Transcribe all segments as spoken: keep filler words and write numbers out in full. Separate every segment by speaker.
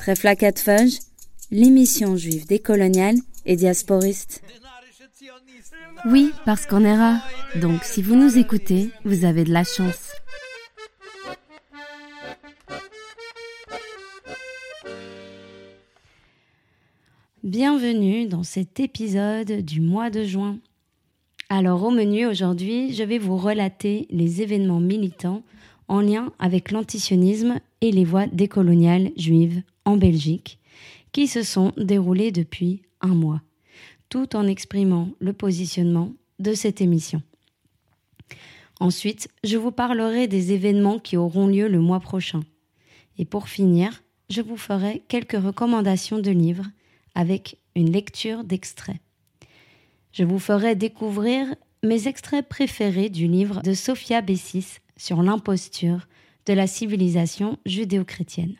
Speaker 1: Reflaket Feuge, l'émission juive décoloniale et diasporiste.
Speaker 2: Oui, parce qu'on est rare. Donc, si vous nous écoutez, vous avez de la chance. Bienvenue dans cet épisode du mois de juin. Alors, au menu aujourd'hui, je vais vous relater les événements militants en lien avec l'antisionisme et les voies décoloniales juives en Belgique, qui se sont déroulés depuis un mois, tout en exprimant le positionnement de cette émission. Ensuite, je vous parlerai des événements qui auront lieu le mois prochain. Et pour finir, je vous ferai quelques recommandations de livres avec une lecture d'extraits. Je vous ferai découvrir mes extraits préférés du livre de Sophia Bessis sur l'imposture de la civilisation judéo-chrétienne.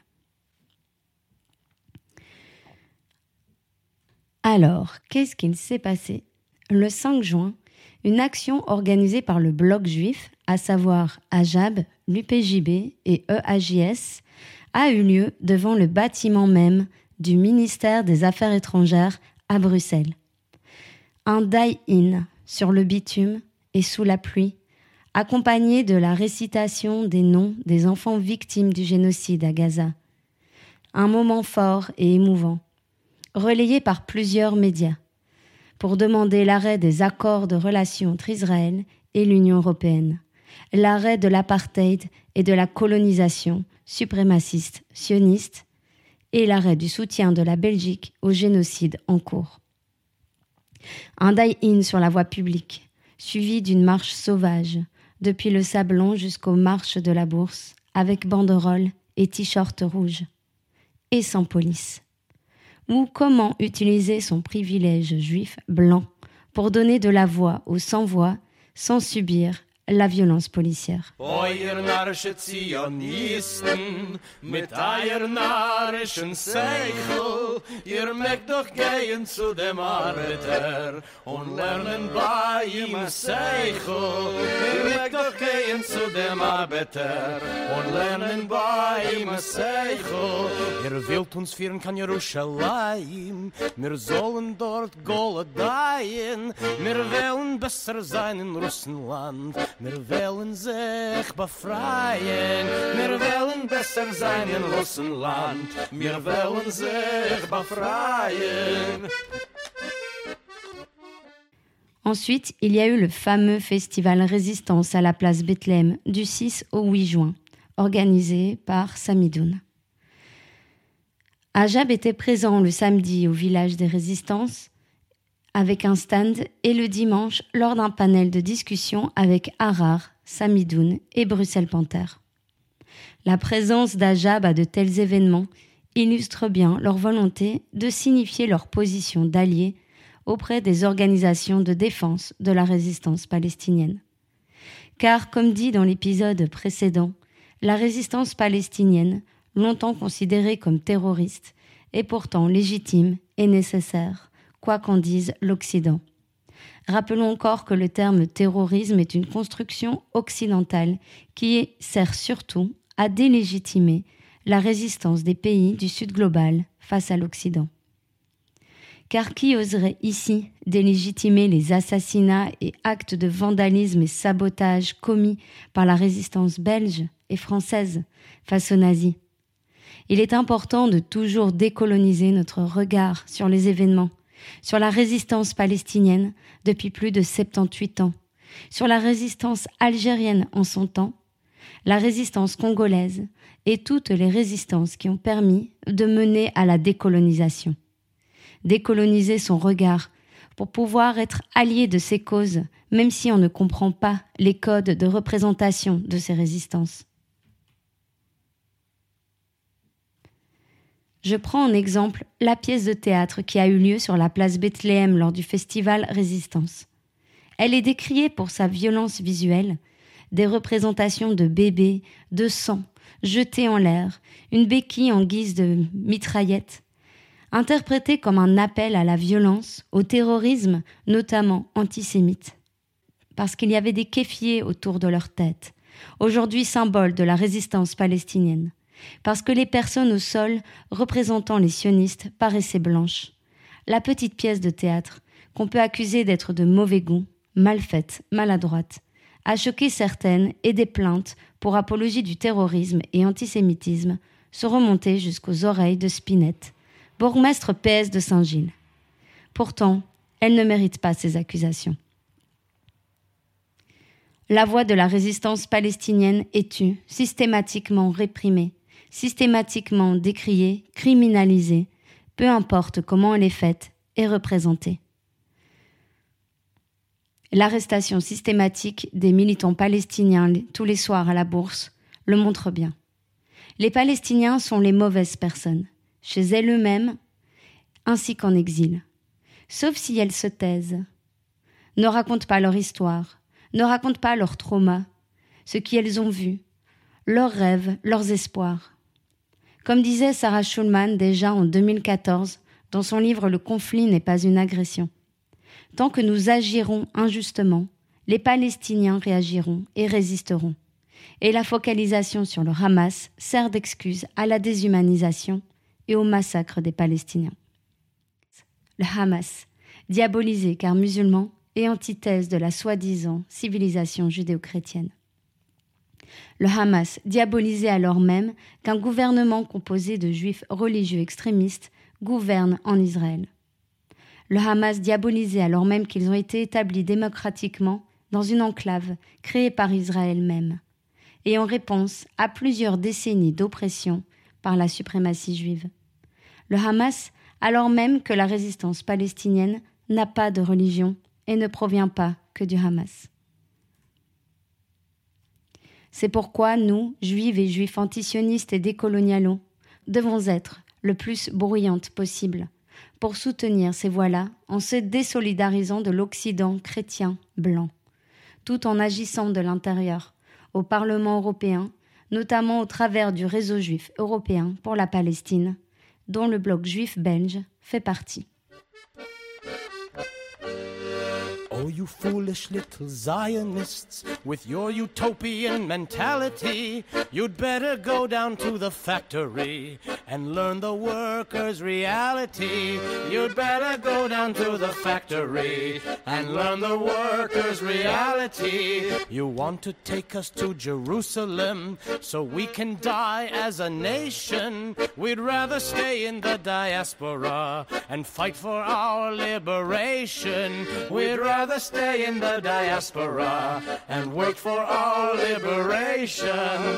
Speaker 2: Alors, qu'est-ce qu'il s'est passé ? Le cinq juin, une action organisée par le Bloc juif, à savoir Ajab, l'U P J B et E A J S, a eu lieu devant le bâtiment même du ministère des Affaires étrangères à Bruxelles. Un die-in sur le bitume et sous la pluie, accompagné de la récitation des noms des enfants victimes du génocide à Gaza. Un moment fort et émouvant, relayé par plusieurs médias, pour demander l'arrêt des accords de relations entre Israël et l'Union européenne, l'arrêt de l'apartheid et de la colonisation suprémaciste sioniste et l'arrêt du soutien de la Belgique au génocide en cours. Un die-in sur la voie publique, suivi d'une marche sauvage, depuis le Sablon jusqu'aux marches de la Bourse, avec banderoles et t-shirts rouges, et sans police. Ou comment utiliser son privilège juif blanc pour donner de la voix aux sans-voix sans subir la violence policière.
Speaker 3: O ihr narische Zionisten, mit eier narischen Seichel, ihr mögt doch gehen zu dem Arbeiter und lernen bei ihm Seichel. Ihr mögt doch gehen zu dem Arbeiter und lernen bei ihm Seichel. Ihr wollt uns führen kann Jerusalem, wir sollen dort Goldaien, wir wollen besser sein in Russland. Wir wollen sich befreien, wir wollen besser sein in Russland, wir wollen sich befreien.
Speaker 2: Ensuite, il y a eu le fameux festival Résistance à la place Bethléem du six au huit juin, organisé par Samidoun. Ajab était présent le samedi au village des Résistances, avec un stand, et le dimanche lors d'un panel de discussion avec Harar, Samidoun et Bruxelles Panther. La présence d'Ajab à de tels événements illustre bien leur volonté de signifier leur position d'alliés auprès des organisations de défense de la résistance palestinienne. Car, comme dit dans l'épisode précédent, la résistance palestinienne, longtemps considérée comme terroriste, est pourtant légitime et nécessaire, quoi qu'en dise l'Occident. Rappelons encore que le terme terrorisme est une construction occidentale qui sert surtout à délégitimer la résistance des pays du Sud global face à l'Occident. Car qui oserait ici délégitimer les assassinats et actes de vandalisme et sabotage commis par la résistance belge et française face aux nazis ? Il est important de toujours décoloniser notre regard sur les événements, sur la résistance palestinienne depuis plus de soixante-dix-huit ans, sur la résistance algérienne en son temps, la résistance congolaise et toutes les résistances qui ont permis de mener à la décolonisation. Décoloniser son regard pour pouvoir être allié de ces causes, même si on ne comprend pas les codes de représentation de ces résistances. Je prends en exemple la pièce de théâtre qui a eu lieu sur la place Bethléem lors du festival Résistance. Elle est décriée pour sa violence visuelle, des représentations de bébés, de sang, jetés en l'air, une béquille en guise de mitraillette, interprétée comme un appel à la violence, au terrorisme, notamment antisémite. Parce qu'il y avait des kéfiers autour de leur tête, aujourd'hui symbole de la résistance palestinienne, parce que les personnes au sol représentant les sionistes paraissaient blanches. La petite pièce de théâtre, qu'on peut accuser d'être de mauvais goût, mal faite, maladroite, a choqué certaines et des plaintes pour apologie du terrorisme et antisémitisme sont remontées jusqu'aux oreilles de Spinette, bourgmestre P S de Saint-Gilles. Pourtant, elle ne mérite pas ces accusations. La voix de la résistance palestinienne est tue, systématiquement réprimée, systématiquement décriée, criminalisée, peu importe comment elle est faite et représentée. L'arrestation systématique des militants palestiniens tous les soirs à la Bourse le montre bien. Les Palestiniens sont les mauvaises personnes, chez elles eux-mêmes ainsi qu'en exil. Sauf si elles se taisent, ne racontent pas leur histoire, ne racontent pas leurs traumas, ce qu'elles ont vu, leurs rêves, leurs espoirs. Comme disait Sarah Schulman déjà en deux mille quatorze dans son livre « Le conflit n'est pas une agression ». Tant que nous agirons injustement, les Palestiniens réagiront et résisteront. Et la focalisation sur le Hamas sert d'excuse à la déshumanisation et au massacre des Palestiniens. Le Hamas, diabolisé car musulman et antithèse de la soi-disant civilisation judéo-chrétienne. Le Hamas, diabolisé alors même qu'un gouvernement composé de juifs religieux extrémistes gouverne en Israël. Le Hamas diabolisé alors même qu'ils ont été établis démocratiquement dans une enclave créée par Israël même, et en réponse à plusieurs décennies d'oppression par la suprématie juive. Le Hamas, alors même que la résistance palestinienne n'a pas de religion et ne provient pas que du Hamas. C'est pourquoi nous, juifs et juifs antisionistes et décolonialos, devons être le plus bruyantes possible pour soutenir ces voix-là en se désolidarisant de l'Occident chrétien blanc, tout en agissant de l'intérieur, au Parlement européen, notamment au travers du réseau juif européen pour la Palestine, dont le bloc juif belge fait partie.
Speaker 3: Oh, you foolish little Zionists, with your utopian mentality, you'd better go down to the factory and learn the workers' reality. You'd better go down to the factory and learn the workers' reality. You want to take us to Jerusalem so we can die as a nation. We'd rather stay in the diaspora and fight for our liberation. We'd rather stay in the diaspora and wait for our liberation.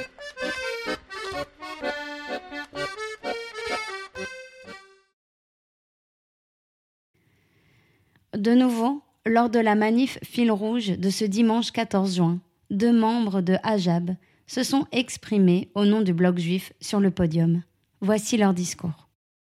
Speaker 2: De nouveau, lors de la manif fil rouge de ce dimanche quatorze juin, deux membres de Hajab se sont exprimés au nom du bloc juif sur le podium. Voici leur discours.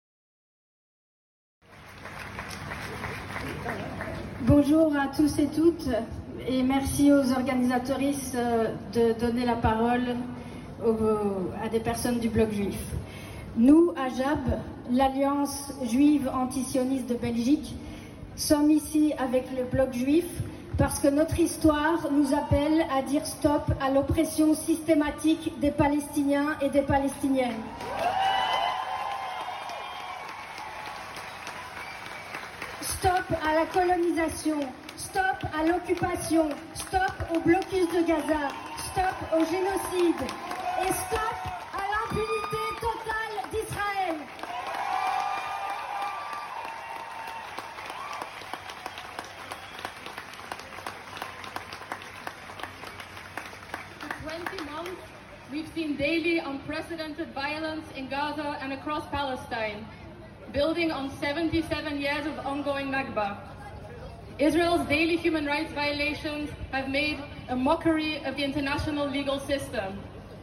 Speaker 4: Bonjour à tous et toutes et merci aux organisatrices de donner la parole aux, à des personnes du bloc juif. Nous, Hajab, l'Alliance juive antisioniste de Belgique, sommes ici avec le bloc juif parce que notre histoire nous appelle à dire stop à l'oppression systématique des Palestiniens et des Palestiniennes. Stop à la colonisation, stop à l'occupation, stop au blocus de Gaza, stop au génocide et stop à l'impunité totale d'Israël.
Speaker 5: For twenty months, we've seen daily unprecedented violence in Gaza and across Palestine, building on seventy-seven years of ongoing Nakba. Israel's daily human rights violations have made a mockery of the international legal system.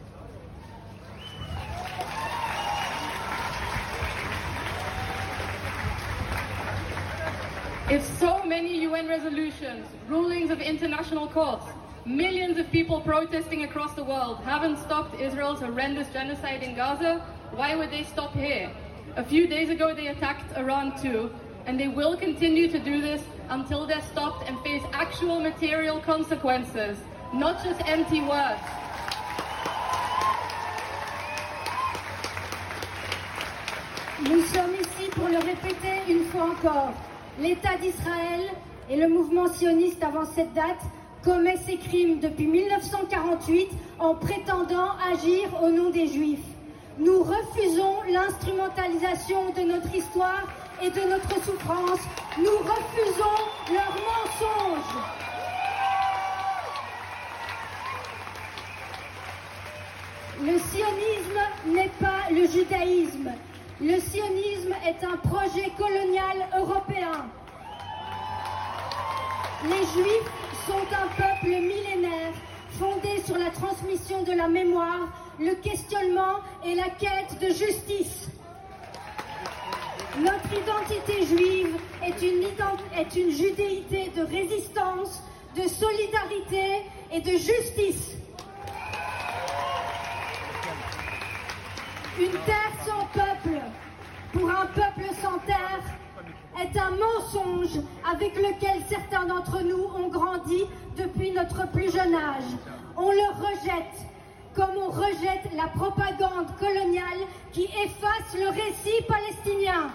Speaker 5: If so many U N resolutions, rulings of international courts, millions of people protesting across the world haven't stopped Israel's horrendous genocide in Gaza, why would they stop here? A few days ago they attacked Iran too, and they will continue to do this until they're stopped and face actual material consequences, not just empty words.
Speaker 4: Nous sommes ici pour le répéter une fois encore. L'État d'Israël et le mouvement sioniste avant cette date commet ces crimes depuis mille neuf cent quarante-huit en prétendant agir au nom des Juifs. Nous refusons l'instrumentalisation de notre histoire et de notre souffrance. Nous refusons leurs mensonges. Le sionisme n'est pas le judaïsme. Le sionisme est un projet colonial européen. Les Juifs sont un peuple millénaire fondé sur la transmission de la mémoire, le questionnement et la quête de justice. Notre identité juive est une, ident- est une judéité de résistance, de solidarité et de justice. Une terre sans peuple, pour un peuple sans terre, est un mensonge avec lequel certains d'entre nous ont grandi depuis notre plus jeune âge. On le rejette, comme on rejette la propagande coloniale qui efface le récit palestinien.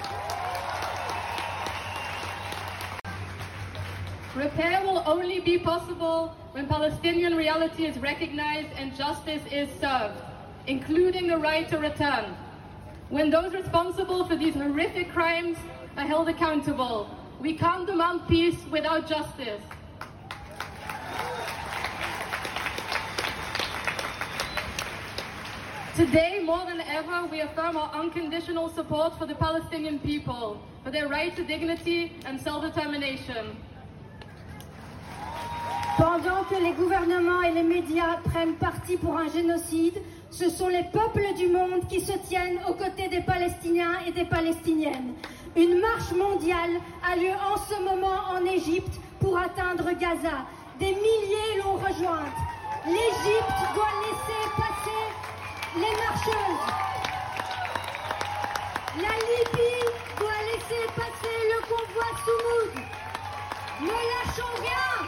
Speaker 5: Repair will only be possible when Palestinian reality is recognized and justice is served, including the right to return. When those responsible for these horrific crimes are held accountable, we can't demand peace without justice. Today, more than ever, we affirm our unconditional support for the Palestinian people, for their right to dignity and self-determination.
Speaker 4: Pendant que les gouvernements et les médias prennent parti pour un génocide, ce sont les peuples du monde qui se tiennent aux côtés des Palestiniens et des Palestiniennes. Une marche mondiale a lieu en ce moment en Égypte pour atteindre Gaza. Des milliers l'ont rejointe. L'Égypte doit laisser passer les marcheuses. La Libye doit laisser passer le convoi Soumoud. Ne lâchons rien.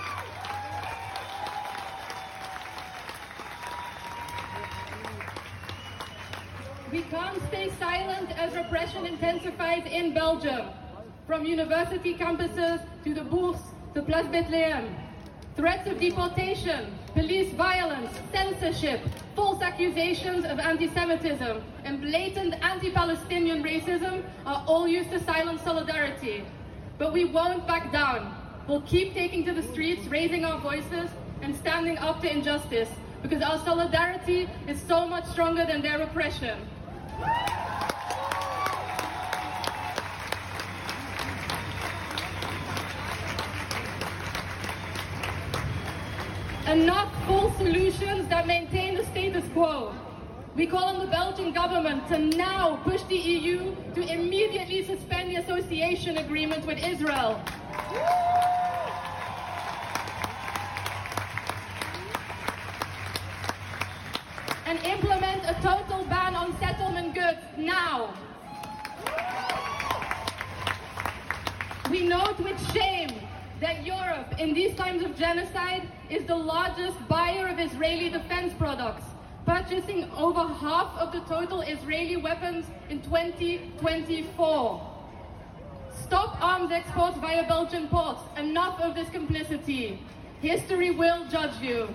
Speaker 5: We can't stay silent as repression intensifies in Belgium, from university campuses to the Bourse to Place Bethlehem. Threats of deportation, police violence, censorship, false accusations of anti-Semitism, and blatant anti-Palestinian racism are all used to silence solidarity. But we won't back down. We'll keep taking to the streets, raising our voices, and standing up to injustice, because our solidarity is so much stronger than their repression. Enough false solutions that maintain the status quo. We call on the Belgian government to now push the E U to immediately suspend the association agreement with Israel. And implement a total ban on settlement goods now. We note with shame that Europe, in these times of genocide, is the largest buyer of Israeli defense products, purchasing over half of the total Israeli weapons in twenty twenty-four. Stop arms exports via Belgian ports. Enough of this complicity. History will judge you.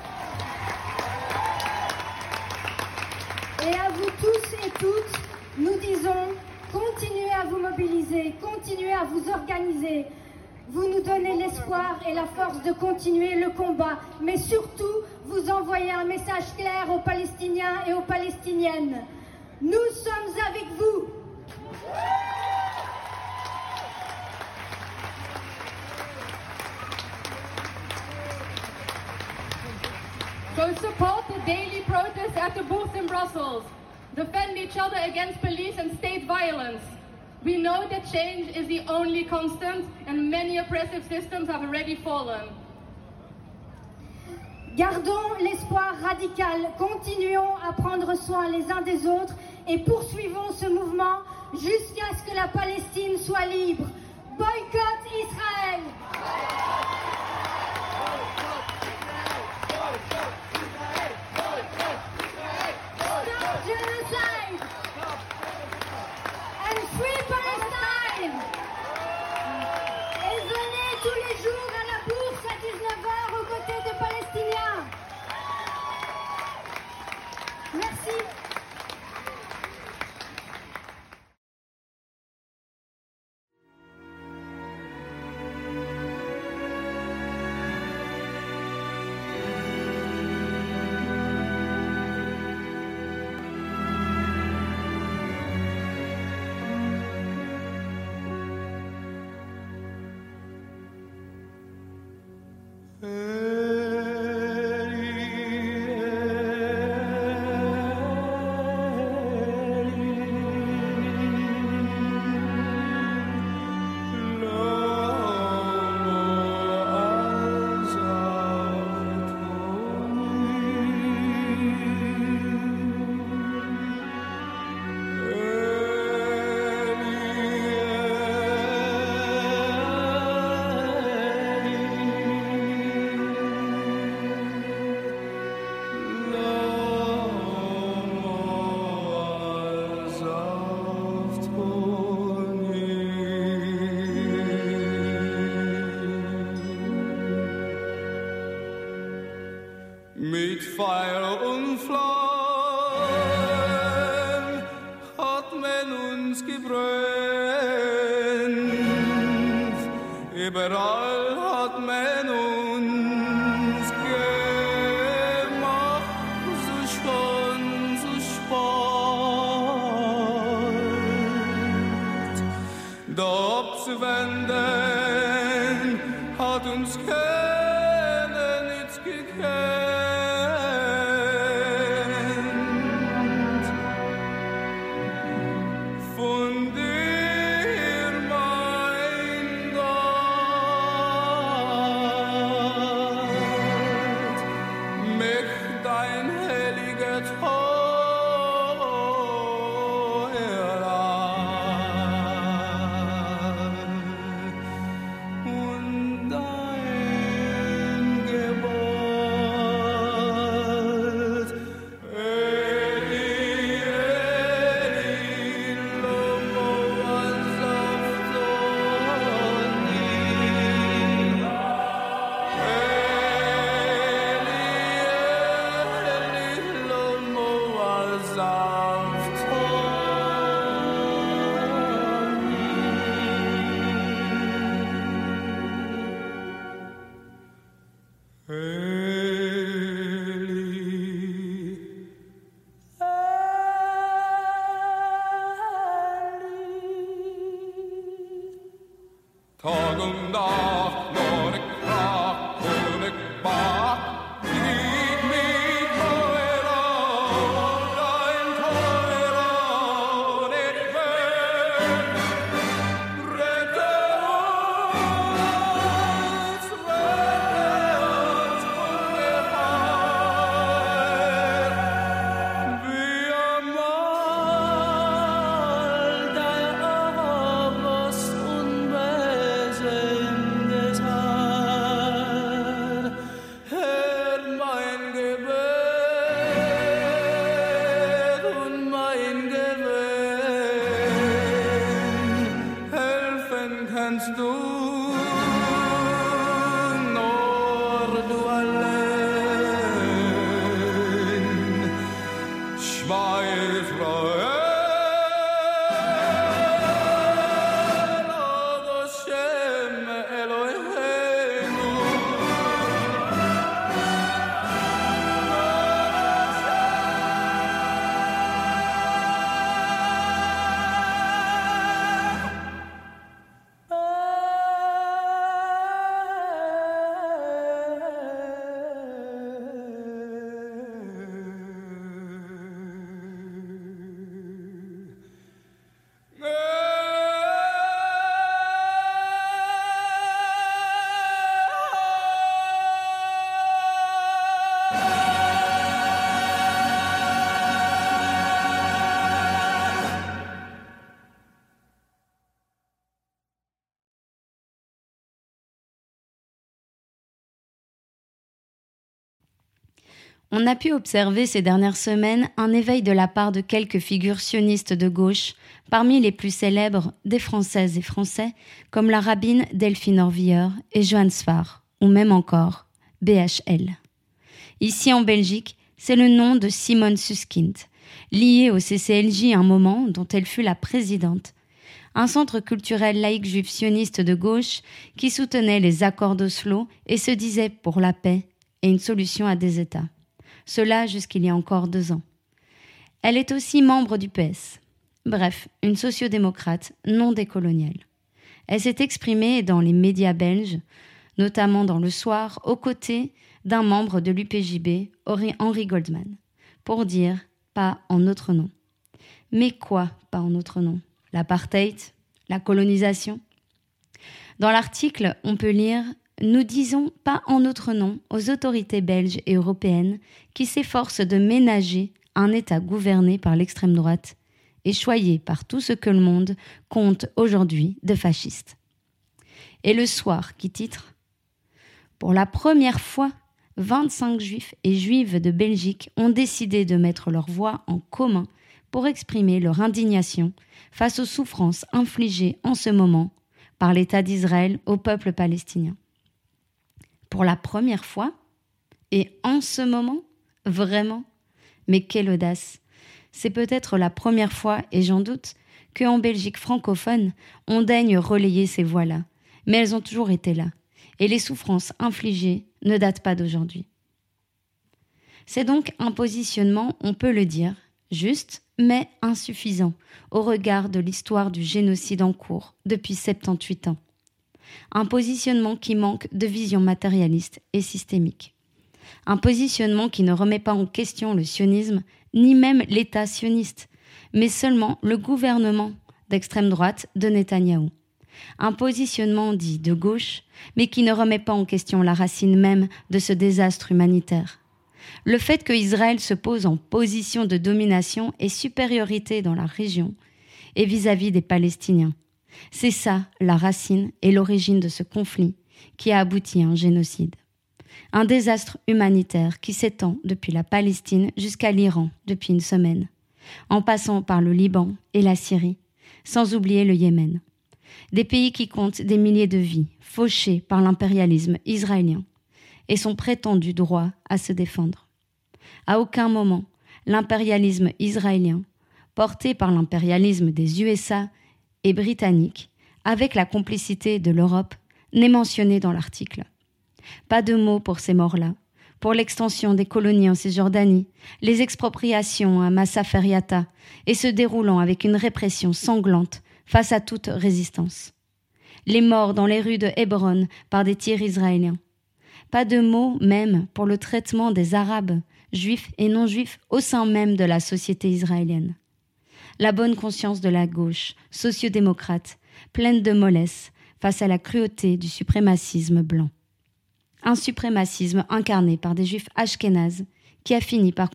Speaker 4: Et à vous tous et toutes, nous disons, continuez à vous mobiliser, continuez à vous organiser. Vous nous donnez l'espoir et la force de continuer le combat, mais surtout, vous envoyez un message clair aux Palestiniens et aux Palestiniennes. Nous sommes avec vous.
Speaker 5: So support the daily protests at the booths in Brussels. Defend each other against police and state violence. We know that change is the only constant and many oppressive systems have already fallen.
Speaker 4: Gardons l'espoir radical, continuons à prendre soin les uns des autres et poursuivons ce mouvement jusqu'à ce que la Palestine soit libre. Boycott Israël! Stop genocide!
Speaker 6: Mit Feuer und Flamme hat man uns gebrannt. Überall hat man uns gemacht, so schön, so spät. Da abzuwenden hat uns keiner nichts gekannt. Von dir, mein Gott, möcht dein heiliger Teurer und dein Gebot. Eli, Eli, lomo azavtoni. Eli, Eli, lomo azavtoni. Eli, Tag und Nacht, nur ich frag und ich bat, gib mir teurer, dein teurer, und ich will, rette uns, rette uns von der Feier, wie einmal dein Abos unbesendes Haar. Hör mein Gebet und mein Gewinn, helfen kannst du nur du allein. Shema Yisrael, Ad Hashem Eloheinu.
Speaker 2: On a pu observer ces dernières semaines un éveil de la part de quelques figures sionistes de gauche, parmi les plus célèbres des Françaises et Français, comme la rabbine Delphine Orvilleur et Johann Sfar, ou même encore B H L. Ici en Belgique, c'est le nom de Simone Susskind, liée au C C L J un moment dont elle fut la présidente, un centre culturel laïque juif sioniste de gauche qui soutenait les accords d'Oslo et se disait pour la paix et une solution à des États. Cela jusqu'il y a encore deux ans. Elle est aussi membre du P S. Bref, une sociodémocrate non décoloniale. Elle s'est exprimée dans les médias belges, notamment dans Le Soir, aux côtés d'un membre de l'U P J B, Henri Goldman, pour dire « pas en notre nom ». Mais quoi, pas en notre nom ? L'apartheid ? La colonisation ? Dans l'article, on peut lire « Nous disons pas en notre nom aux autorités belges et européennes qui s'efforcent de ménager un État gouverné par l'extrême droite et choyé par tout ce que le monde compte aujourd'hui de fascistes. » Et Le Soir qui titre « Pour la première fois, vingt-cinq juifs et juives de Belgique ont décidé de mettre leur voix en commun pour exprimer leur indignation face aux souffrances infligées en ce moment par l'État d'Israël au peuple palestinien. Pour la première fois, Et en ce moment, vraiment? Mais quelle audace! C'est peut-être la première fois, et j'en doute, qu'en Belgique francophone, on daigne relayer ces voix-là. Mais elles ont toujours été là. Et les souffrances infligées ne datent pas d'aujourd'hui. C'est donc un positionnement, on peut le dire, juste, mais insuffisant, au regard de l'histoire du génocide en cours depuis soixante-dix-huit ans. Un positionnement qui manque de vision matérialiste et systémique. Un positionnement qui ne remet pas en question le sionisme, ni même l'État sioniste, mais seulement le gouvernement d'extrême droite de Netanyahou. Un positionnement dit de gauche, mais qui ne remet pas en question la racine même de ce désastre humanitaire. Le fait que Israël se pose en position de domination et supériorité dans la région et vis-à-vis des Palestiniens. C'est ça la racine et l'origine de ce conflit qui a abouti à un génocide. Un désastre humanitaire qui s'étend depuis la Palestine jusqu'à l'Iran depuis une semaine, en passant par le Liban et la Syrie, sans oublier le Yémen. Des pays qui comptent des milliers de vies, fauchées par l'impérialisme israélien, et son prétendu droit à se défendre. À aucun moment, l'impérialisme israélien, porté par l'impérialisme des U S A et britanniques, avec la complicité de l'Europe, n'est mentionné dans l'article. Pas de mots pour ces morts-là, pour l'extension des colonies en Cisjordanie, les expropriations à Masafer Yatta, et se déroulant avec une répression sanglante face à toute résistance. Les morts dans les rues de Hébron par des tirs israéliens. Pas de mots même pour le traitement des Arabes, juifs et non-juifs au sein même de la société israélienne. La bonne conscience de la gauche, sociodémocrate, pleine de mollesse face à la cruauté du suprémacisme blanc. Un suprémacisme incarné par des juifs ashkénazes qui a fini par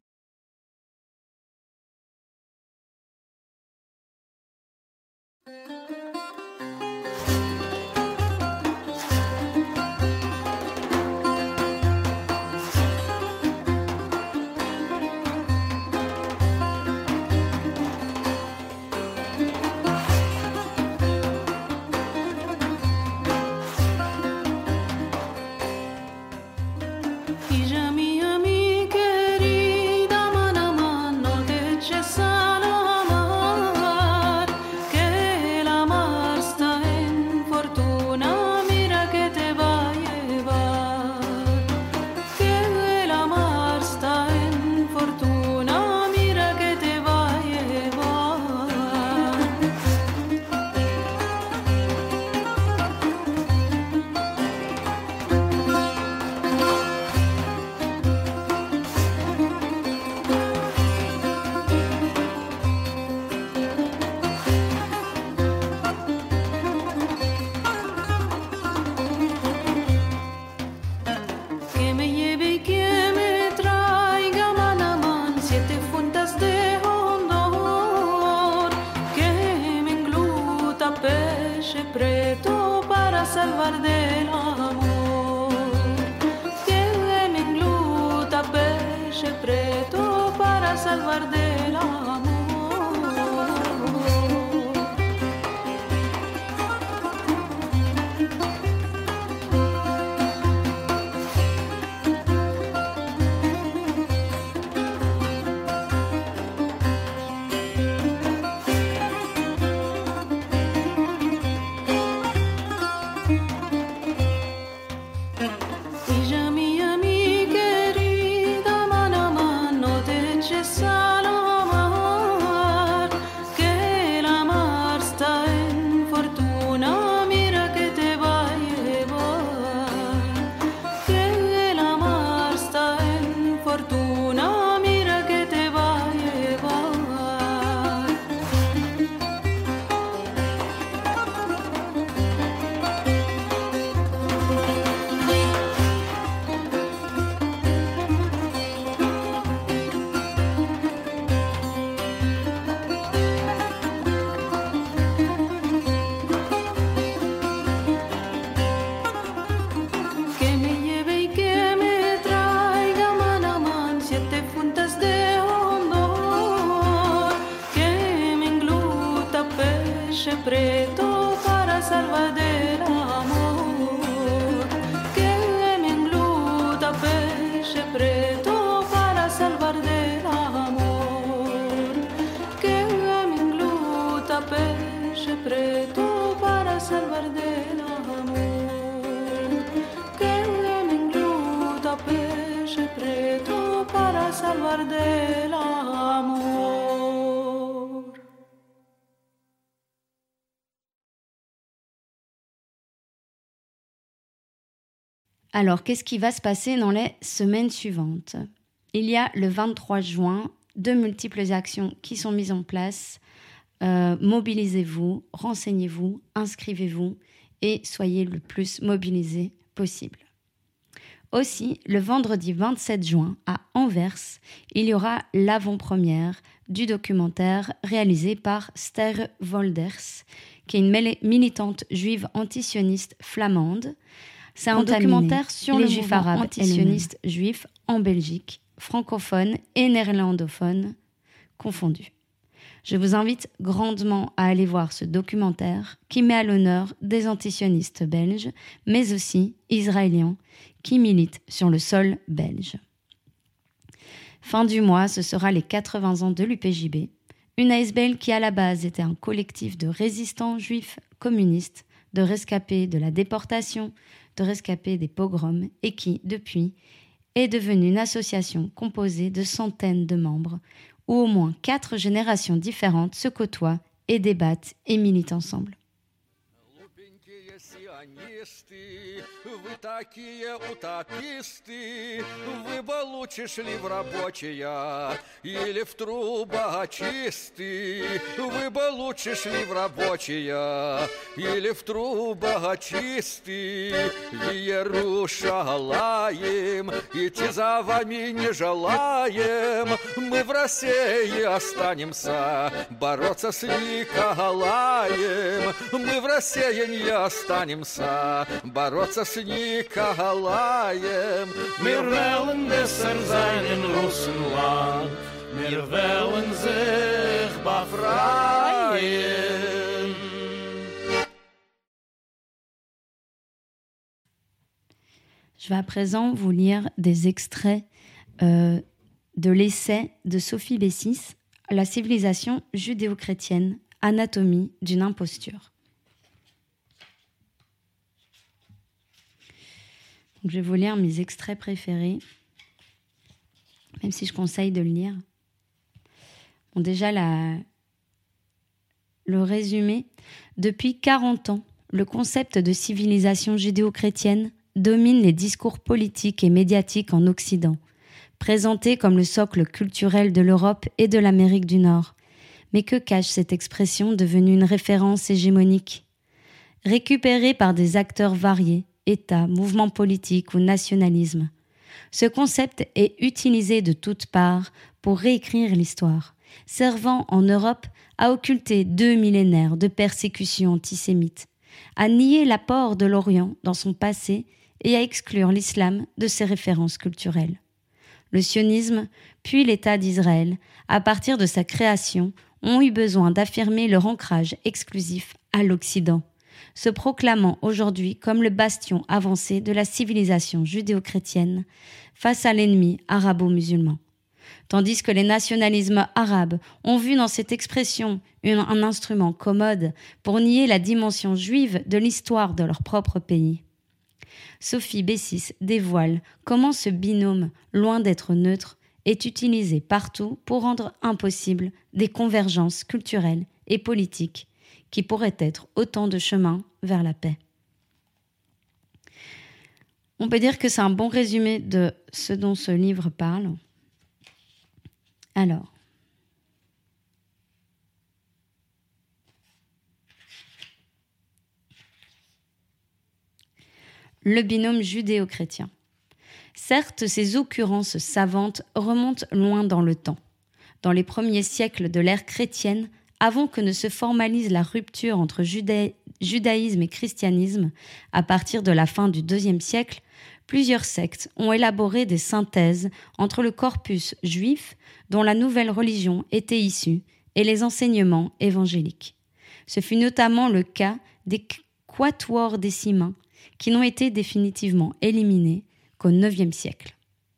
Speaker 7: Ella mi amiga querida, mano a mano te eche salón. peixe preto para salvar del amor.
Speaker 2: Alors, qu'est-ce qui va se passer dans les semaines suivantes ? Il y a le vingt-trois juin de multiples actions qui sont mises en place. Euh, mobilisez-vous, renseignez-vous, inscrivez-vous et soyez le plus mobilisés possible. Aussi, le vendredi vingt-sept juin à Anvers, il y aura l'avant-première du documentaire réalisé par Ster Wolders, qui est une militante juive antisioniste flamande. C'est un documentaire sur les juifs arabes antisionistes juifs en Belgique, francophones et néerlandophones confondus. Je vous invite grandement à aller voir ce documentaire qui met à l'honneur des antisionistes belges, mais aussi israéliens qui militent sur le sol belge. Fin du mois, ce sera les quatre-vingts ans de l'U P J B, une A S B L qui à la base était un collectif de résistants juifs communistes, de rescapés de la déportation, de rescapés des pogroms et qui, depuis, est devenue une association composée de centaines de membres où au moins quatre générations différentes se côtoient et débattent et militent ensemble.
Speaker 3: Вы такие утописты, вы бы лучше шли в рабочие или в трубочисты. Вы бы лучше шли в рабочие или в трубочисты. В Иерушалаим идти за вами не желаем. Мы в России останемся бороться с Николаем. Мы в России не останемся бороться с Николаем.
Speaker 6: Wir wollen besser sein in Russenland. Wir wollen sich befreien.
Speaker 2: Je vais à présent vous lire des extraits euh, de l'essai de Sophie Bessis, La civilisation judéo-chrétienne, anatomie d'une imposture. Donc, je vais vous lire mes extraits préférés, même si je conseille de le lire. Bon, déjà, la... le résumé. Depuis quarante ans, le concept de civilisation judéo-chrétienne domine les discours politiques et médiatiques en Occident, présenté comme le socle culturel de l'Europe et de l'Amérique du Nord. Mais que cache cette expression devenue une référence hégémonique ? Récupérée par des acteurs variés, État, mouvements politiques ou nationalisme. Ce concept est utilisé de toutes parts pour réécrire l'histoire, servant en Europe à occulter deux millénaires de persécutions antisémites, à nier l'apport de l'Orient dans son passé et à exclure l'islam de ses références culturelles. Le sionisme, puis l'État d'Israël, à partir de sa création, ont eu besoin d'affirmer leur ancrage exclusif à l'Occident, se proclamant aujourd'hui comme le bastion avancé de la civilisation judéo-chrétienne face à l'ennemi arabo-musulman. Tandis que les nationalismes arabes ont vu dans cette expression une, un instrument commode pour nier la dimension juive de l'histoire de leur propre pays. Sophie Bessis dévoile comment ce binôme, loin d'être neutre, est utilisé partout pour rendre impossible des convergences culturelles et politiques qui pourraient être autant de chemins vers la paix. On peut dire que c'est un bon résumé de ce dont ce livre parle. Alors, le binôme judéo-chrétien. Certes, ces occurrences savantes remontent loin dans le temps. Dans les premiers siècles de l'ère chrétienne, avant que ne se formalise la rupture entre juda- judaïsme et christianisme, à partir de la fin du deuxième siècle, plusieurs sectes ont élaboré des synthèses entre le corpus juif, dont la nouvelle religion était issue, et les enseignements évangéliques. Ce fut notamment le cas des quatuors décimains, qui n'ont été définitivement éliminés qu'au neuvième siècle.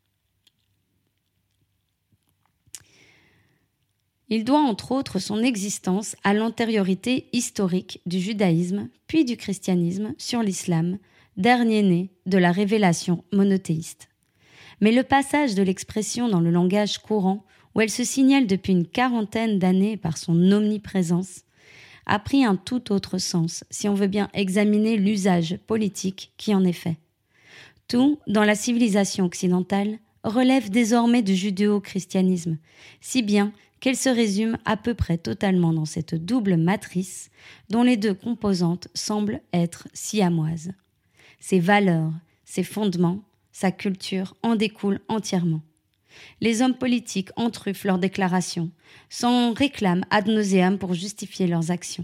Speaker 2: Il doit entre autres son existence à l'antériorité historique du judaïsme puis du christianisme sur l'islam, dernier né de la révélation monothéiste. Mais le passage de l'expression dans le langage courant, où elle se signale depuis une quarantaine d'années par son omniprésence, a pris un tout autre sens si on veut bien examiner l'usage politique qui en est fait. Tout, dans la civilisation occidentale, relève désormais du judéo-christianisme, si bien qu'elle se résume à peu près totalement dans cette double matrice dont les deux composantes semblent être siamoises. Ses valeurs, ses fondements, sa culture en découlent entièrement. Les hommes politiques en truffent leurs déclarations, s'en réclament ad nauseam pour justifier leurs actions.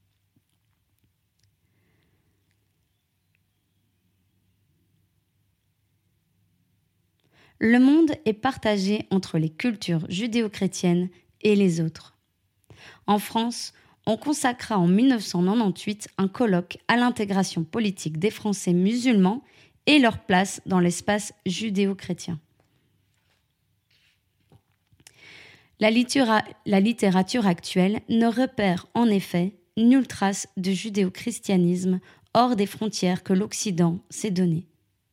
Speaker 2: Le monde est partagé entre les cultures judéo-chrétiennes et les autres. En France, on consacra en mille neuf cent quatre-vingt-dix-huit un colloque à l'intégration politique des Français musulmans et leur place dans l'espace judéo-chrétien. La, littéra- la littérature actuelle ne repère en effet nulle trace de judéo-christianisme hors des frontières que l'Occident s'est données.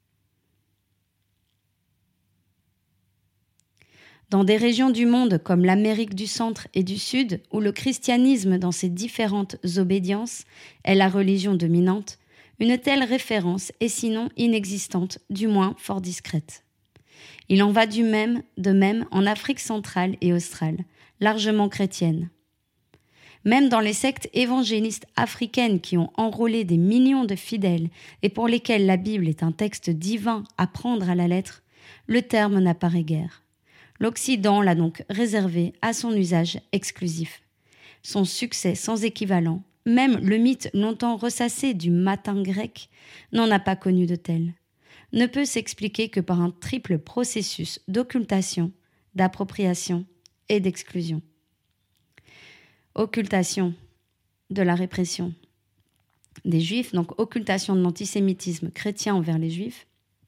Speaker 2: Dans des régions du monde comme l'Amérique du Centre et du Sud, où le christianisme dans ses différentes obédiences est la religion dominante, une telle référence est sinon inexistante, du moins fort discrète. Il en va du même, de même en Afrique centrale et australe, largement chrétienne. Même dans les sectes évangélistes africaines qui ont enrôlé des millions de fidèles et pour lesquels la Bible est un texte divin à prendre à la lettre, le terme n'apparaît guère. L'Occident l'a donc réservé à son usage exclusif. Son succès sans équivalent, même le mythe longtemps ressassé du matin grec, n'en a pas connu de tel. Ne peut s'expliquer que par un triple processus d'occultation, d'appropriation et d'exclusion. Occultation de la répression des Juifs, donc occultation de l'antisémitisme chrétien envers les Juifs,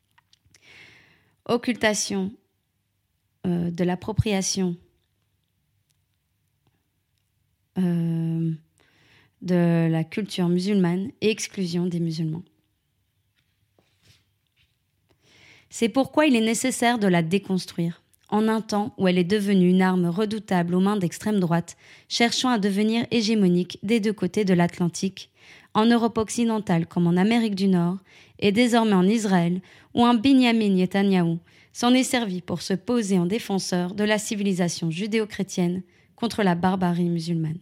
Speaker 2: occultation euh, de l'appropriation euh, de la culture musulmane et exclusion des musulmans. C'est pourquoi il est nécessaire de la déconstruire, en un temps où elle est devenue une arme redoutable aux mains d'extrême droite, cherchant à devenir hégémonique des deux côtés de l'Atlantique, en Europe occidentale comme en Amérique du Nord, et désormais en Israël, où un Binyamin Netanyahou s'en est servi pour se poser en défenseur de la civilisation judéo-chrétienne contre la barbarie musulmane.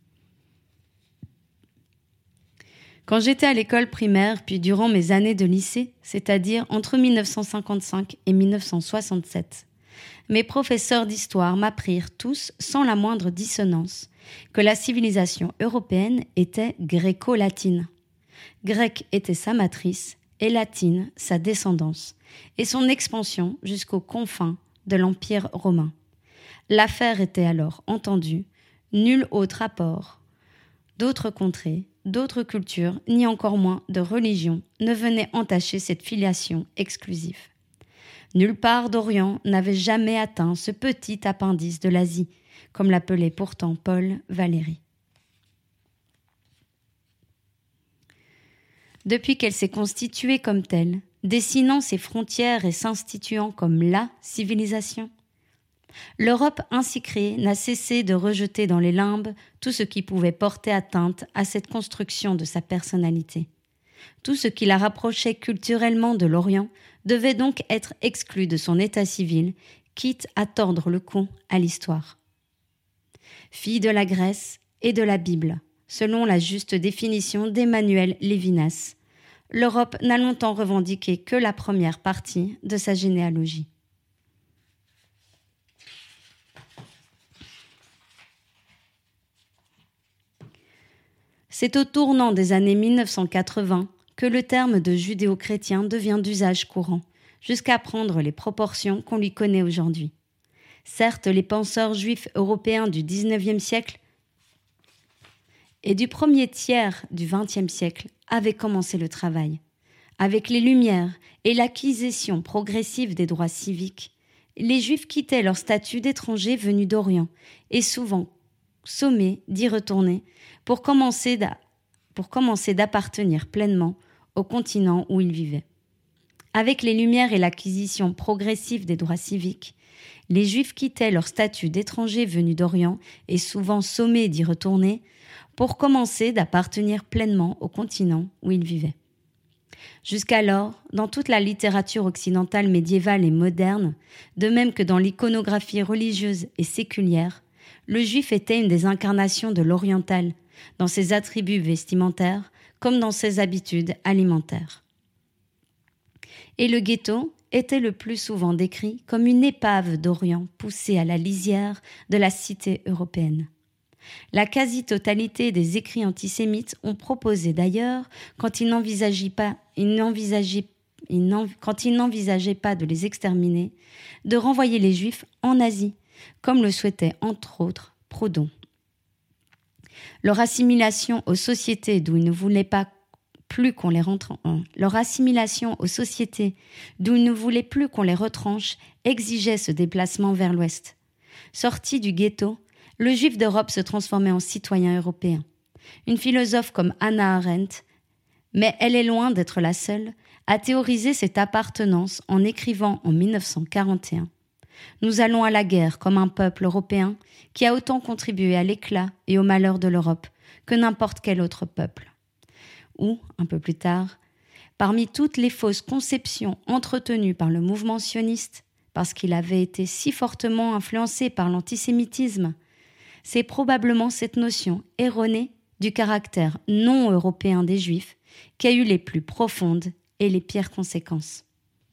Speaker 2: Quand j'étais à l'école primaire, puis durant mes années de lycée, c'est-à-dire entre mille neuf cent cinquante-cinq et mille neuf cent soixante-sept, mes professeurs d'histoire m'apprirent tous, sans la moindre dissonance, que la civilisation européenne était gréco-latine. Grec était sa matrice et latine sa descendance, et son expansion jusqu'aux confins de l'Empire romain. L'affaire était alors entendue, nul autre apport d'autres contrées, d'autres cultures, ni encore moins de religions, ne venaient entacher cette filiation exclusive. Nulle part d'Orient n'avait jamais atteint ce petit appendice de l'Asie, comme l'appelait pourtant Paul Valéry. Depuis qu'elle s'est constituée comme telle, dessinant ses frontières et s'instituant comme la civilisation, l'Europe ainsi créée n'a cessé de rejeter dans les limbes tout ce qui pouvait porter atteinte à cette construction de sa personnalité. Tout ce qui la rapprochait culturellement de l'Orient devait donc être exclu de son état civil, quitte à tordre le cou à l'histoire. Fille de la Grèce et de la Bible, selon la juste définition d'Emmanuel Lévinas, l'Europe n'a longtemps revendiqué que la première partie de sa généalogie. C'est au tournant des années mille neuf cent quatre-vingts que le terme de judéo-chrétien devient d'usage courant, jusqu'à prendre les proportions qu'on lui connaît aujourd'hui. Certes, les penseurs juifs européens du dix-neuvième siècle et du premier tiers du vingtième siècle avaient commencé le travail. Avec les Lumières et l'acquisition progressive des droits civiques, les Juifs quittaient leur statut d'étrangers venus d'Orient et souvent sommés d'y retourner pour commencer, d'a... pour commencer d'appartenir pleinement au continent où ils vivaient. Avec les Lumières et l'acquisition progressive des droits civiques, les Juifs quittaient leur statut d'étrangers venus d'Orient et souvent sommés d'y retourner pour commencer d'appartenir pleinement au continent où ils vivaient. Jusqu'alors, dans toute la littérature occidentale médiévale et moderne, de même que dans l'iconographie religieuse et séculière, le Juif était une des incarnations de l'oriental, dans ses attributs vestimentaires comme dans ses habitudes alimentaires. Et le ghetto était le plus souvent décrit comme une épave d'Orient poussée à la lisière de la cité européenne. La quasi-totalité des écrits antisémites ont proposé d'ailleurs, quand ils n'envisageaient pas, ils n'envisageaient, ils n'en, quand ils n'envisageaient pas de les exterminer, de renvoyer les Juifs en Asie, comme le souhaitait entre autres Proudhon. Leur assimilation aux sociétés d'où ils ne voulaient pas plus qu'on les rentre en, leur assimilation aux sociétés d'où ils ne voulaient plus qu'on les retranche exigeait ce déplacement vers l'Ouest. Sortis du ghetto, le Juif d'Europe se transformait en citoyen européen. Une philosophe comme Hannah Arendt, mais elle est loin d'être la seule, a théorisé cette appartenance en écrivant en mille neuf cent quarante et un. Nous allons à la guerre comme un peuple européen qui a autant contribué à l'éclat et au malheur de l'Europe que n'importe quel autre peuple. Ou, un peu plus tard, parmi toutes les fausses conceptions entretenues par le mouvement sioniste, parce qu'il avait été si fortement influencé par l'antisémitisme, c'est probablement cette notion erronée du caractère non européen des Juifs qui a eu les plus profondes et les pires conséquences.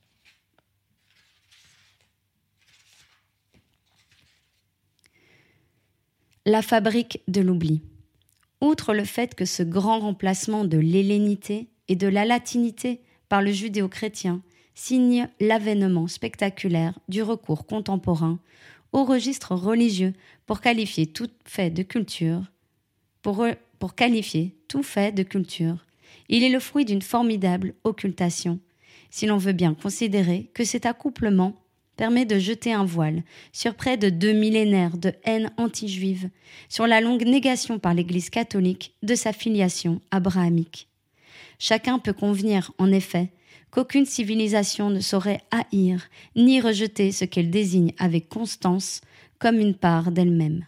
Speaker 2: La fabrique de l'oubli. Outre le fait que ce grand remplacement de l'hellénité et de la latinité par le judéo-chrétien signe l'avènement spectaculaire du recours contemporain au registre religieux pour qualifier tout fait de culture, pour, pour qualifier tout fait de culture, il est le fruit d'une formidable occultation, si l'on veut bien considérer que cet accouplement permet de jeter un voile sur près de deux millénaires de haine anti-juive, sur la longue négation par l'Église catholique de sa filiation abrahamique. Chacun peut convenir, en effet, qu'aucune civilisation ne saurait haïr ni rejeter ce qu'elle désigne avec constance comme une part d'elle-même.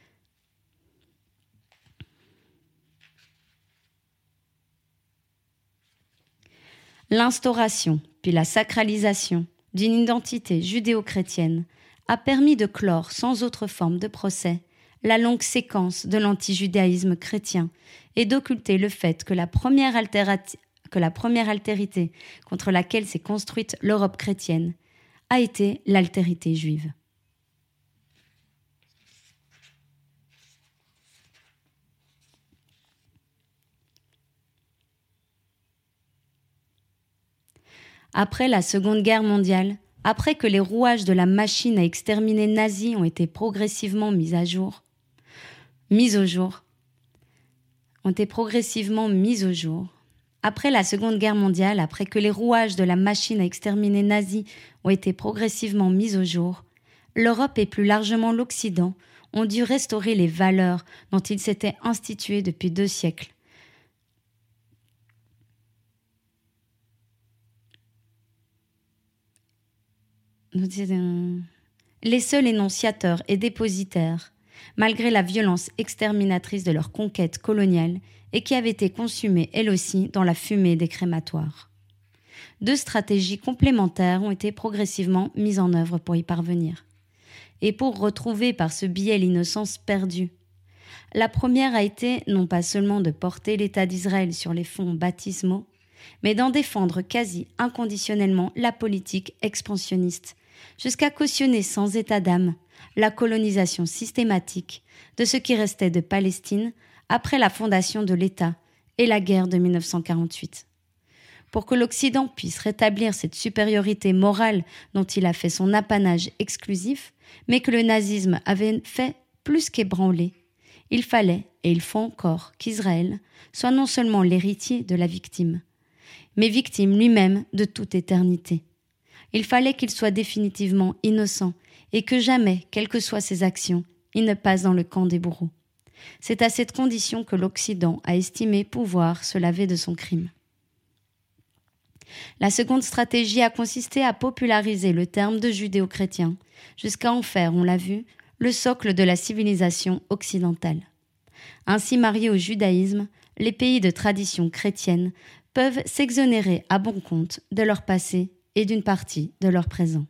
Speaker 2: L'instauration, puis la sacralisation d'une identité judéo-chrétienne a permis de clore sans autre forme de procès la longue séquence de l'antijudaïsme chrétien et d'occulter le fait que la première altération que la première altérité contre laquelle s'est construite l'Europe chrétienne a été l'altérité juive. Après la Seconde Guerre mondiale, après que les rouages de la machine à exterminer nazie ont été progressivement mis à jour, mis au jour, ont été progressivement mis au jour, Après la Seconde Guerre mondiale, après que les rouages de la machine à exterminer nazie ont été progressivement mis au jour, l'Europe et plus largement l'Occident ont dû restaurer les valeurs dont ils s'étaient institués depuis deux siècles. Les seuls énonciateurs et dépositaires, malgré la violence exterminatrice de leur conquête coloniale et qui avait été consumée, elle aussi, dans la fumée des crématoires. Deux stratégies complémentaires ont été progressivement mises en œuvre pour y parvenir, et pour retrouver par ce biais l'innocence perdue. La première a été non pas seulement de porter l'État d'Israël sur les fonds baptismaux, mais d'en défendre quasi inconditionnellement la politique expansionniste, jusqu'à cautionner sans état d'âme la colonisation systématique de ce qui restait de Palestine après la fondation de l'État et la guerre de mille neuf cent quarante-huit. Pour que l'Occident puisse rétablir cette supériorité morale dont il a fait son apanage exclusif, mais que le nazisme avait fait plus qu'ébranler, il fallait, et il faut encore, qu'Israël soit non seulement l'héritier de la victime, mais victime lui-même de toute éternité. Il fallait qu'il soit définitivement innocent et que jamais, quelles que soient ses actions, il ne passe dans le camp des bourreaux. C'est à cette condition que l'Occident a estimé pouvoir se laver de son crime. La seconde stratégie a consisté à populariser le terme de judéo-chrétien, jusqu'à en faire, on l'a vu, le socle de la civilisation occidentale. Ainsi mariés au judaïsme, les pays de tradition chrétienne peuvent s'exonérer à bon compte de leur passé et d'une partie de leur présent.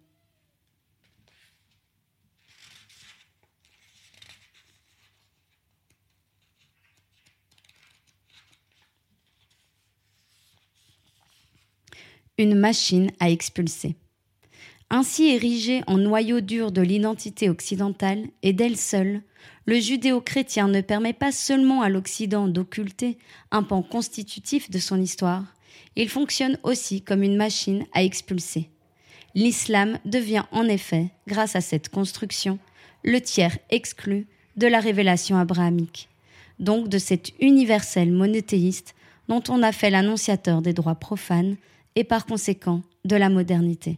Speaker 2: Une machine à expulser. Ainsi érigé en noyau dur de l'identité occidentale et d'elle seule, le judéo-chrétien ne permet pas seulement à l'Occident d'occulter un pan constitutif de son histoire, il fonctionne aussi comme une machine à expulser. L'islam devient en effet, grâce à cette construction, le tiers exclu de la révélation abrahamique, donc de cet universel monothéiste dont on a fait l'annonciateur des droits profanes et par conséquent de la modernité.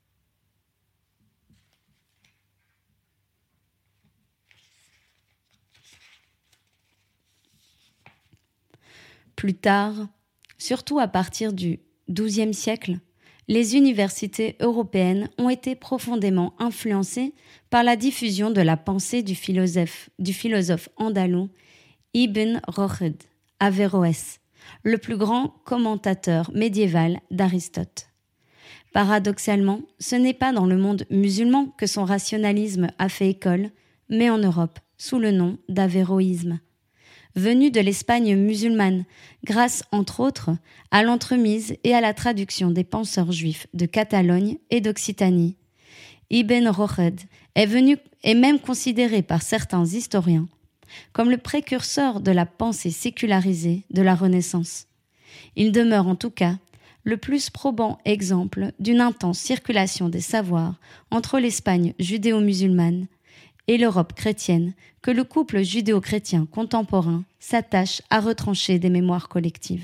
Speaker 2: Plus tard, surtout à partir du douzième siècle, les universités européennes ont été profondément influencées par la diffusion de la pensée du philosophe, du philosophe andalou Ibn Rushd, Averroès, le plus grand commentateur médiéval d'Aristote. Paradoxalement, ce n'est pas dans le monde musulman que son rationalisme a fait école, mais en Europe, sous le nom d'avéroïsme. Venu de l'Espagne musulmane, grâce, entre autres, à l'entremise et à la traduction des penseurs juifs de Catalogne et d'Occitanie. Ibn Rushd est venu et même considéré par certains historiens comme le précurseur de la pensée sécularisée de la Renaissance. Il demeure en tout cas le plus probant exemple d'une intense circulation des savoirs entre l'Espagne judéo-musulmane et l'Europe chrétienne que le couple judéo-chrétien contemporain s'attache à retrancher des mémoires collectives.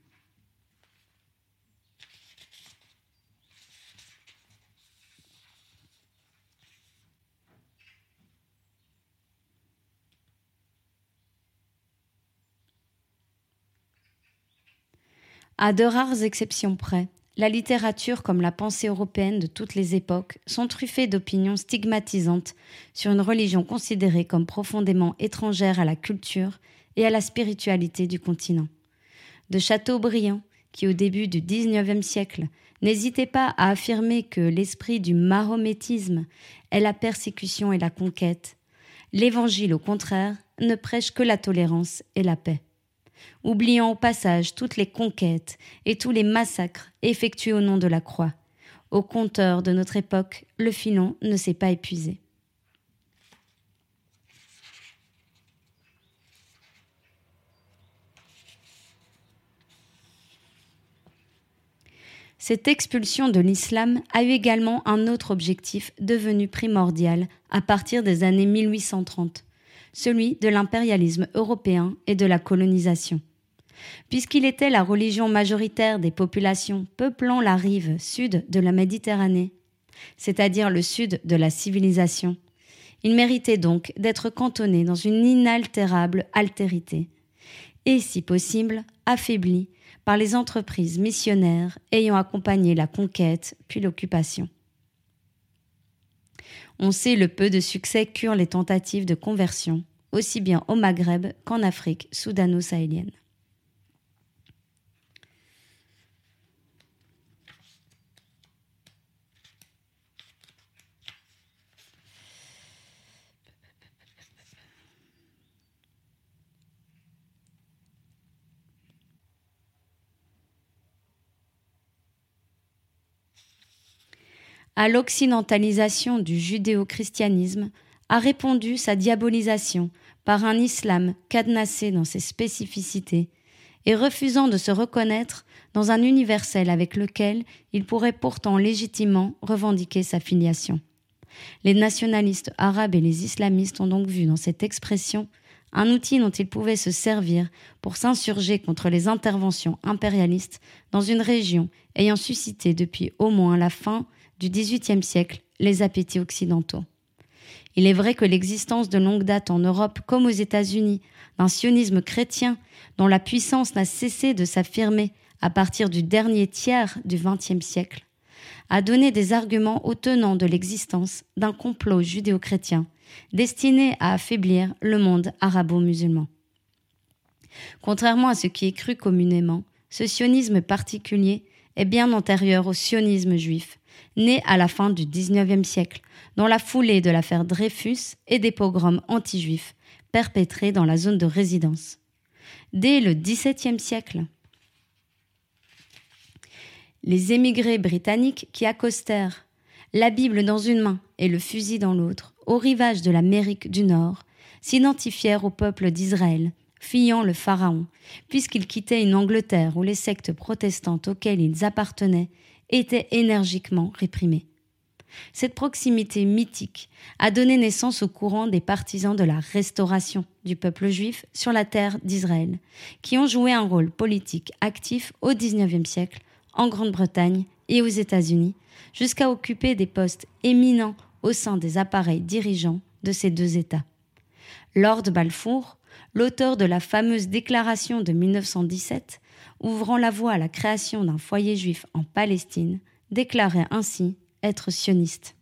Speaker 2: À de rares exceptions près, la littérature comme la pensée européenne de toutes les époques sont truffées d'opinions stigmatisantes sur une religion considérée comme profondément étrangère à la culture et à la spiritualité du continent. De Chateaubriand, qui au début du dix-neuvième siècle n'hésitait pas à affirmer que l'esprit du mahométisme est la persécution et la conquête, l'Évangile, au contraire, ne prêche que la tolérance et la paix. Oubliant au passage toutes les conquêtes et tous les massacres effectués au nom de la croix. Au compteur de notre époque, le filon ne s'est pas épuisé. Cette expulsion de l'islam a eu également un autre objectif devenu primordial à partir des années mille huit cent trente, celui de l'impérialisme européen et de la colonisation. Puisqu'il était la religion majoritaire des populations peuplant la rive sud de la Méditerranée, c'est-à-dire le sud de la civilisation, il méritait donc d'être cantonné dans une inaltérable altérité, et si possible affaibli par les entreprises missionnaires ayant accompagné la conquête puis l'occupation. On sait le peu de succès qu'eurent les tentatives de conversion, aussi bien au Maghreb qu'en Afrique soudano-sahélienne. À l'occidentalisation du judéo-christianisme a répondu sa diabolisation par un islam cadenassé dans ses spécificités et refusant de se reconnaître dans un universel avec lequel il pourrait pourtant légitimement revendiquer sa filiation. Les nationalistes arabes et les islamistes ont donc vu dans cette expression un outil dont ils pouvaient se servir pour s'insurger contre les interventions impérialistes dans une région ayant suscité depuis au moins la fin du dix-huitième siècle les appétits occidentaux. Il est vrai que l'existence de longue date en Europe comme aux États-Unis d'un sionisme chrétien dont la puissance n'a cessé de s'affirmer à partir du dernier tiers du vingtième siècle, a donné des arguments aux tenants de l'existence d'un complot judéo-chrétien destiné à affaiblir le monde arabo-musulman. Contrairement à ce qui est cru communément, ce sionisme particulier est bien antérieur au sionisme juif, né à la fin du dix-neuvième siècle, dans la foulée de l'affaire Dreyfus et des pogroms anti-juifs perpétrés dans la zone de résidence. Dès le dix-septième siècle, les émigrés britanniques qui accostèrent, la Bible dans une main et le fusil dans l'autre, au rivage de l'Amérique du Nord, s'identifièrent au peuple d'Israël, fuyant le Pharaon, puisqu'ils quittaient une Angleterre où les sectes protestantes auxquelles ils appartenaient étaient énergiquement réprimées. Cette proximité mythique a donné naissance au courant des partisans de la restauration du peuple juif sur la terre d'Israël, qui ont joué un rôle politique actif au dix-neuvième siècle, en Grande-Bretagne et aux États-Unis, jusqu'à occuper des postes éminents au sein des appareils dirigeants de ces deux États. Lord Balfour, l'auteur de la fameuse déclaration de mille neuf cent dix-sept, ouvrant la voie à la création d'un foyer juif en Palestine, déclarait ainsi être sioniste.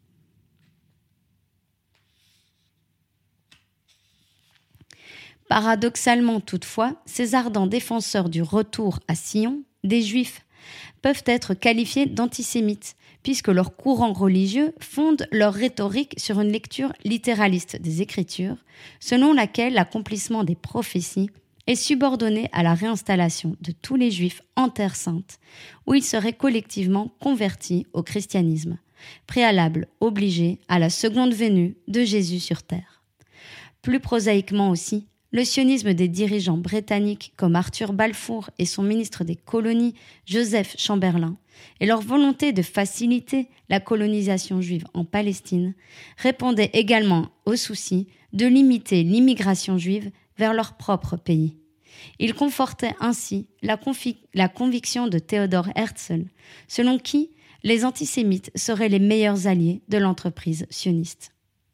Speaker 2: Paradoxalement toutefois, ces ardents défenseurs du retour à Sion, des Juifs, peuvent être qualifiés d'antisémites, puisque leur courant religieux fonde leur rhétorique sur une lecture littéraliste des Écritures, selon laquelle l'accomplissement des prophéties est subordonné à la réinstallation de tous les Juifs en Terre Sainte, où ils seraient collectivement convertis au christianisme, préalable obligé à la seconde venue de Jésus sur terre. Plus prosaïquement aussi, le sionisme des dirigeants britanniques comme Arthur Balfour et son ministre des colonies Joseph Chamberlain et leur volonté de faciliter la colonisation juive en Palestine répondaient également au souci de limiter l'immigration juive vers leur propre pays. Ils confortaient ainsi la, confi- la conviction de Theodor Herzl, selon qui les antisémites seraient les meilleurs alliés de l'entreprise sioniste.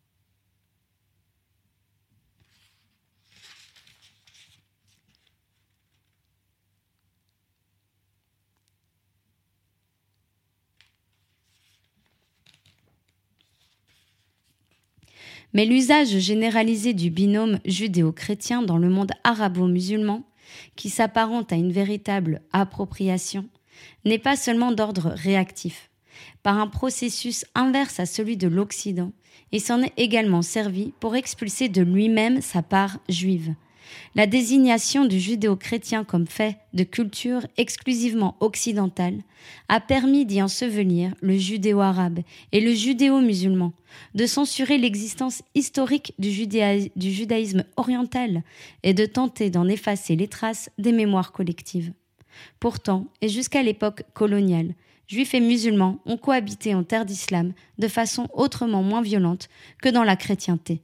Speaker 2: Mais l'usage généralisé du binôme judéo-chrétien dans le monde arabo-musulman, qui s'apparente à une véritable appropriation, n'est pas seulement d'ordre réactif. Par un processus inverse à celui de l'Occident, il s'en est également servi pour expulser de lui-même sa part juive. La désignation du judéo-chrétien comme fait de culture exclusivement occidentale a permis d'y ensevelir le judéo-arabe et le judéo-musulman, de censurer l'existence historique du, judéa- du judaïsme oriental et de tenter d'en effacer les traces des mémoires collectives. Pourtant, et jusqu'à l'époque coloniale, juifs et musulmans ont cohabité en terre d'islam de façon autrement moins violente que dans la chrétienté.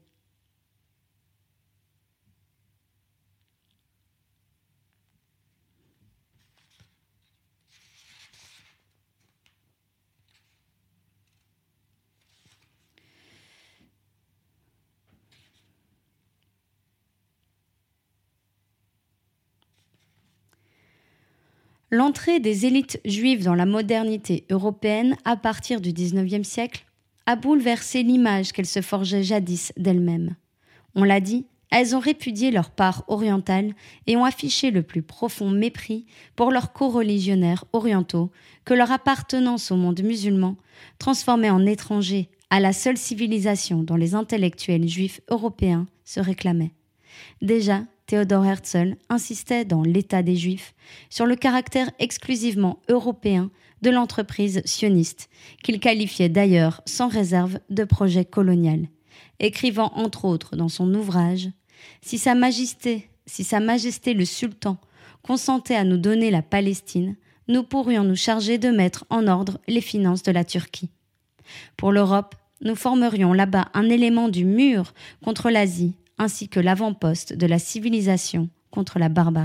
Speaker 2: L'entrée des élites juives dans la modernité européenne à partir du dix-neuvième siècle a bouleversé l'image qu'elles se forgeaient jadis d'elles-mêmes. On l'a dit, elles ont répudié leur part orientale et ont affiché le plus profond mépris pour leurs coreligionnaires orientaux que leur appartenance au monde musulman transformait en étrangers à la seule civilisation dont les intellectuels juifs européens se réclamaient. Déjà, Theodor Herzl insistait dans l'État des Juifs sur le caractère exclusivement européen de l'entreprise sioniste, qu'il qualifiait d'ailleurs sans réserve de projet colonial, écrivant entre autres dans son ouvrage « Si Sa Majesté, si Sa Majesté le Sultan consentait à nous donner la Palestine, nous pourrions nous charger de mettre en ordre les finances de la Turquie. Pour l'Europe, nous formerions là-bas un élément du mur contre l'Asie, ainsi que l'avant-poste de la civilisation contre la barbarie. »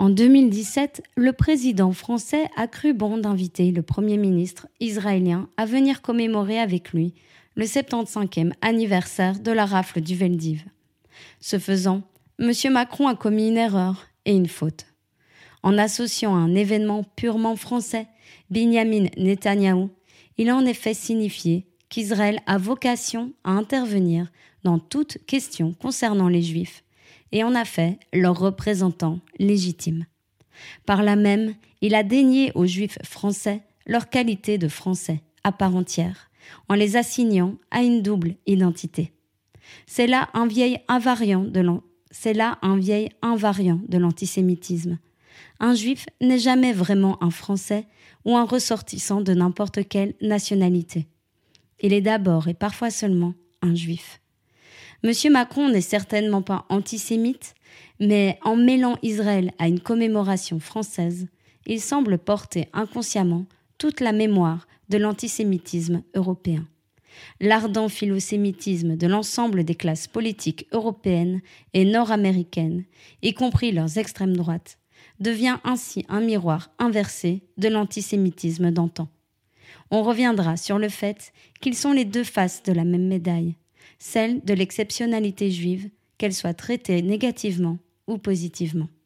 Speaker 2: En deux mille dix-sept, le président français a cru bon d'inviter le Premier ministre israélien à venir commémorer avec lui le soixante-quinzième anniversaire de la rafle du Veldiv. Ce faisant, M. Macron a commis une erreur et une faute. En associant à un événement purement français, Binyamin Netanyahou, il a en effet signifié qu'Israël a vocation à intervenir dans toute question concernant les Juifs et en a fait leur représentant légitime. Par là même, il a dénié aux Juifs français leur qualité de Français à part entière, en les assignant à une double identité. C'est là un vieil invariant de l'an... C'est là un vieil invariant de l'antisémitisme. Un Juif n'est jamais vraiment un Français ou un ressortissant de n'importe quelle nationalité. Il est d'abord et parfois seulement un Juif. Monsieur Macron n'est certainement pas antisémite, mais en mêlant Israël à une commémoration française, il semble porter inconsciemment toute la mémoire de l'antisémitisme européen. L'ardent philosémitisme de l'ensemble des classes politiques européennes et nord-américaines, y compris leurs extrêmes droites, devient ainsi un miroir inversé de l'antisémitisme d'antan. On reviendra sur le fait qu'ils sont les deux faces de la même médaille, celle de l'exceptionnalité juive, qu'elle soit traitée négativement ou positivement.